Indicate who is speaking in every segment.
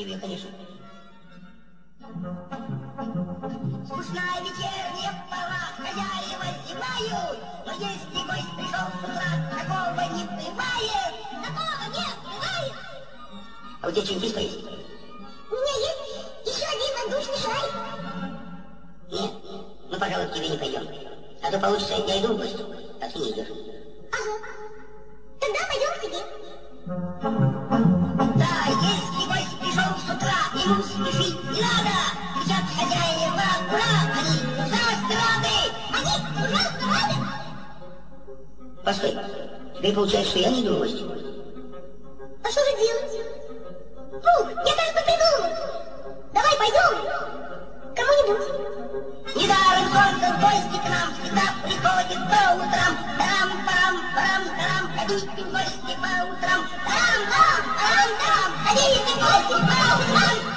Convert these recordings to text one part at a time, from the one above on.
Speaker 1: Тебе, конечно. Скучная вечерняя пора, хозяева зевают, но если гость пришел с утра, такого не бывает. Такого не бывает. А у тебя что-нибудь есть поесть?
Speaker 2: У меня есть еще один воздушный шарик.
Speaker 1: Нет, мы, пожалуй, к тебе не пойдем. А то получится, я иду в гости, а ты не идешь.
Speaker 2: Ага. Тогда пойдем к тебе.
Speaker 1: Да, если гость пришел с утра, ему спешить не надо. Кричат хозяева, ура, они ужасно рады.
Speaker 2: Они ужасно рады.
Speaker 1: Постой, теперь получается, что я не иду в гости.
Speaker 2: А что же делать? Фу, я, кажется, придумал. Давай пойдем к кому-нибудь.
Speaker 1: Недаром только в гости к нам всегда приходит по утрам. Тарам-парам-парам-тарам, ходите в гости по утрам. Тарам-парам-парам-тарам, ходите в гости по утрам.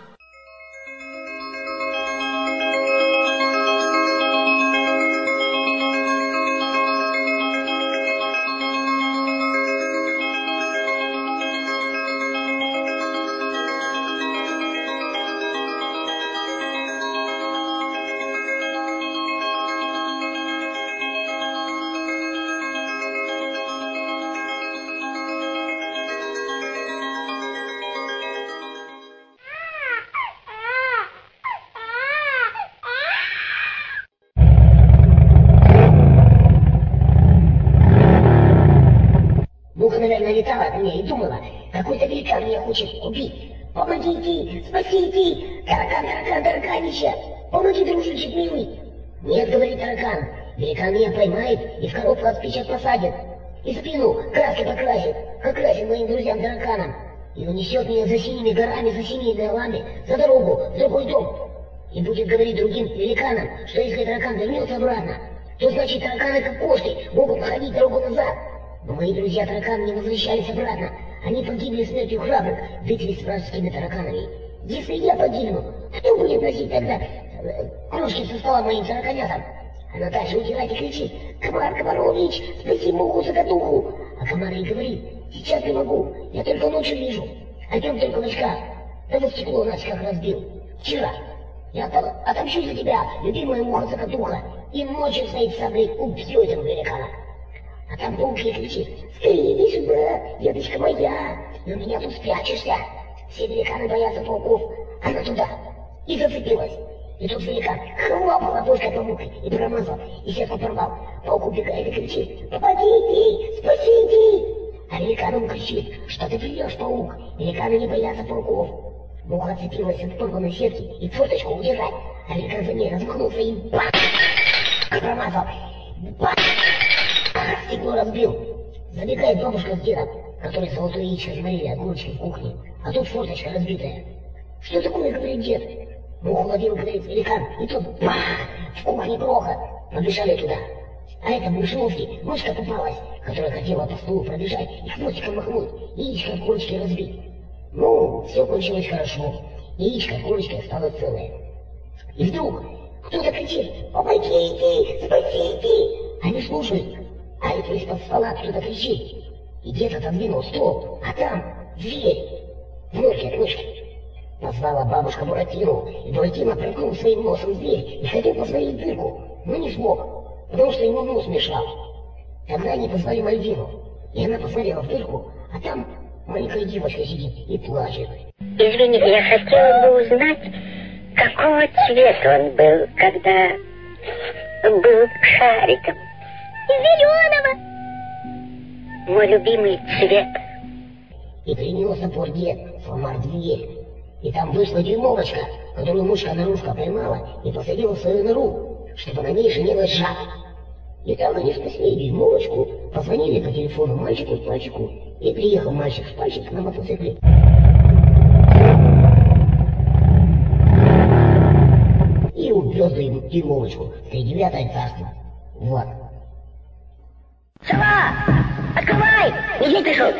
Speaker 3: Муха, наверное, летала от меня и думала, какой-то великан меня хочет убить. Помогите, спасите! Таракан, таракан, тараканище! Помоги, дружочек милый! Нет, говорит таракан, великан меня поймает и в коробку от спичек посадит. И спину краской покрасит, как красит моим друзьям-тараканам. И унесет меня за синими горами, за синими долами, за дорогу, в другой дом. И будет говорить другим великанам, что если таракан вернется обратно, то значит тараканы, как кошки, могут находить дорогу назад. Но мои друзья-тараканы не возвращались обратно. Они погибли смертью храбрых, битве с вражескими тараканами. Если я погибну, кто будет носить тогда кружки со стола моим тараканятам? Она дальше утирает и кричит: «Комар Комарович, спаси муху-закатуху!» А комар ей говорит: «Сейчас не могу, я только ночью вижу, а днем только в очках. Да вот стекло на очках разбил. Вчера. Я отомщу за тебя, любимая муха-закатуха, и ночью своей саблей убью этого великана». А там паук ей кричит: «Скорее иди сюда, деточка моя, и у меня тут спрячешься». Все великаны боятся пауков, она туда и зацепилась. И тут великан хлопал ладошкой по мухе и промазал, и сетку порвал. Паук убегает и кричит: «Помогите, спасите!» А великан ему кричит: «Что ты врешь, паук? Великаны не боятся пауков». Муха отцепилась от порванной сетки и форточку удержать, а великан за ней размахнулся и бах! Промазал. Бах! Стекло разбил. Забегает бабушка с дедом, которые золотое яичко заварили от булочки в кухне, а тут форточка разбитая. «Что такое?» — говорит дед. Муху ловил, говорит великан, и тут бах! В кухне плохо. Побежали туда. А это мышеловки мышка попалась, которая хотела по столу пробежать и хвостиком махнуть, яичко от курочки разбить. Ну, все кончилось хорошо. Яичко от курочки стало целое. И вдруг кто-то кричит: «Помогите, спасите!» Они слушают, а это из-под стола кто-то кричит. И дед отодвинул стол, а там дверь в норке от мышки. Позвала бабушка Буратину, и Буратино прыгнул своим носом в дверь и хотел посмотреть в дырку, но не смог, потому что ему нос мешал. Тогда они позвали Мальвину, и она посмотрела в дырку, а там маленькая девочка сидит и плачет.
Speaker 4: Извините, я хотела бы узнать, какого цвета он был, когда был шариком.
Speaker 2: Зеленого.
Speaker 4: Мой любимый цвет.
Speaker 3: И принес топор дед, сломав дверь. И там вышла дюймовочка, которую мышка-нарушка поймала и посадила в свою нору, чтобы на ней женилась жаба. И так они спасли дюймовочку, позвонили по телефону мальчику с пальчику, и приехал мальчик с пальчик на мотоцикле. И увез дюймовочку в 39-е царство. Вот.
Speaker 4: Сова! Открывай! Медведь пришел!